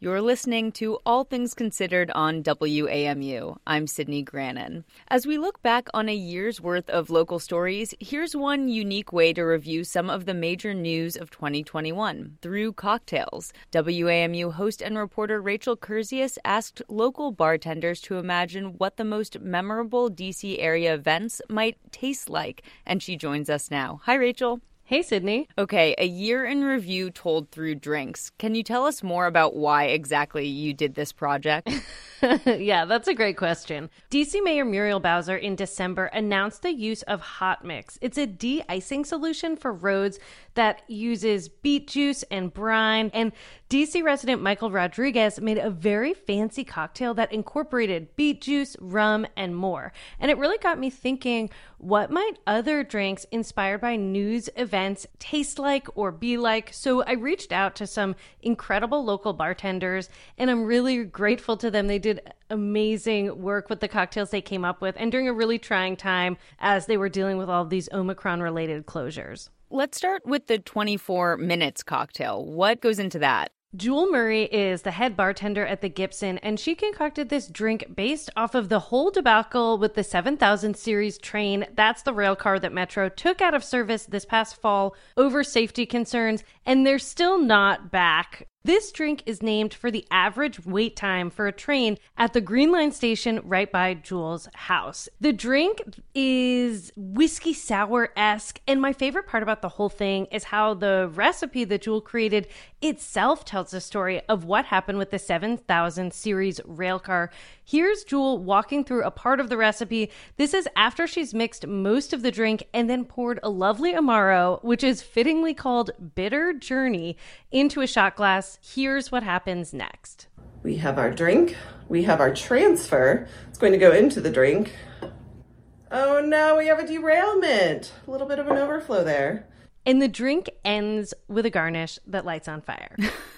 You're listening to All Things Considered on WAMU. I'm Sydney Grannon. As we look back on a year's worth of local stories, here's one unique way to review some of the major news of 2021 through cocktails. WAMU host and reporter Rachel Kurzius asked local bartenders to imagine what the most memorable DC area events might taste like, and she joins us now. Hi, Rachel. Hey, Sydney. Okay, a year in review told through drinks. Can you tell us more about why exactly you did this project? Yeah, that's a great question. DC Mayor Muriel Bowser in December announced the use of Hot Mix. It's a de-icing solution for roads that uses beet juice and brine. And DC resident Michael Rodriguez made a very fancy cocktail that incorporated beet juice, rum, and more. And it really got me thinking, what might other drinks inspired by news events taste like or be like? So I reached out to some incredible local bartenders, and I'm really grateful to them. They did amazing work with the cocktails they came up with, and during a really trying time as they were dealing with all of these Omicron-related closures. Let's start with the 24 Minutes cocktail. What goes into that? Jewel Murray is the head bartender at the Gibson, and she concocted this drink based off of the whole debacle with the 7000 series train. That's the rail car that Metro took out of service this past fall over safety concerns, and they're still not back. This drink is named for the average wait time for a train at the Green Line station right by Jewel's house. The drink is whiskey sour-esque, and my favorite part about the whole thing is how the recipe that Jewel created itself tells the story of what happened with the 7000 series railcar. Here's Jewel walking through a part of the recipe. This is after she's mixed most of the drink and then poured a lovely Amaro, which is fittingly called Bitter Journey, into a shot glass. Here's what happens next. We have our drink. We have our transfer. It's going to go into the drink. Oh no, we have a derailment. A little bit of an overflow there. And the drink ends with a garnish that lights on fire.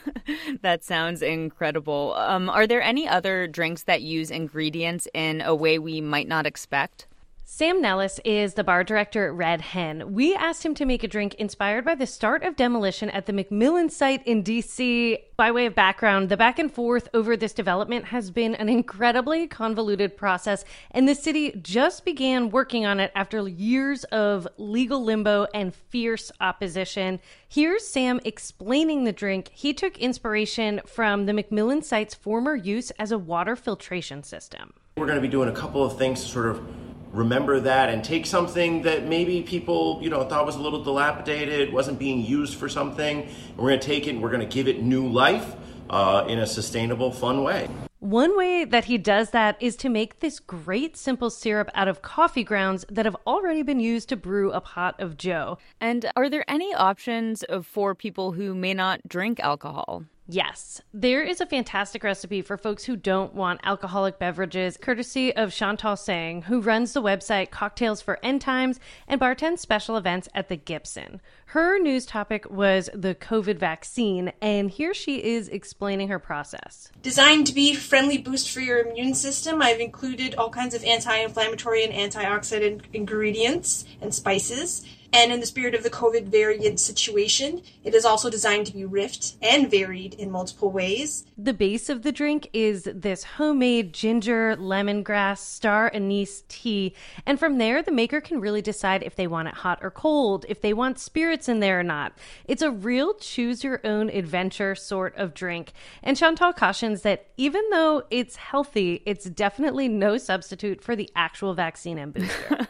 That sounds incredible. Are there any other drinks that use ingredients in a way we might not expect? Sam Nellis is the bar director at Red Hen. We asked him to make a drink inspired by the start of demolition at the McMillan site in D.C. By way of background, the back and forth over this development has been an incredibly convoluted process, and the city just began working on it after years of legal limbo and fierce opposition. Here's Sam explaining the drink. He took inspiration from the McMillan site's former use as a water filtration system. We're going to be doing a couple of things to sort of remember that and take something that maybe people, thought was a little dilapidated, wasn't being used for something, and we're going to take it and we're going to give it new life in a sustainable, fun way. One way that he does that is to make this great simple syrup out of coffee grounds that have already been used to brew a pot of joe. And are there any options for people who may not drink alcohol? Yes, there is a fantastic recipe for folks who don't want alcoholic beverages, courtesy of Chantal Sang, who runs the website Cocktails for End Times and bartends special events at the Gibson. Her news topic was the COVID vaccine, and here she is explaining her process. Designed to be a friendly boost for your immune system, I've included all kinds of anti-inflammatory and antioxidant ingredients and spices. And in the spirit of the COVID variant situation, it is also designed to be riffed and varied in multiple ways. The base of the drink is this homemade ginger, lemongrass, star anise tea. And from there, the maker can really decide if they want it hot or cold, if they want spirits in there or not. It's a real choose-your-own-adventure sort of drink. And Chantal cautions that even though it's healthy, it's definitely no substitute for the actual vaccine and booster.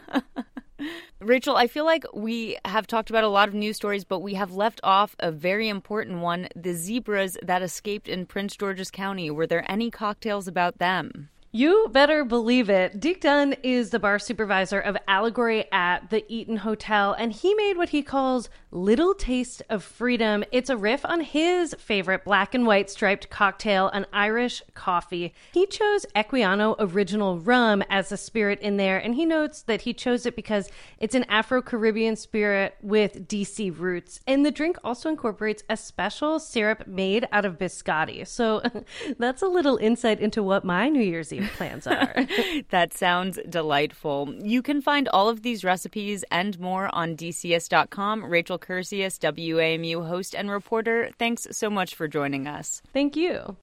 Rachel, I feel like we have talked about a lot of news stories, but we have left off a very important one, the zebras that escaped in Prince George's County. Were there any cocktails about them? You better believe it. Deke Dunn is the bar supervisor of Allegory at the Eaton Hotel, and he made what he calls Little Taste of Freedom. It's a riff on his favorite black and white striped cocktail, an Irish coffee. He chose Equiano Original Rum as the spirit in there, and he notes that he chose it because it's an Afro-Caribbean spirit with DC roots. And the drink also incorporates a special syrup made out of biscotti. So that's a little insight into what my New Year's Eve plans are. That sounds delightful. You can find all of these recipes and more on DCS.com. Rachel Kurzius, WAMU host and reporter, thanks so much for joining us. Thank you.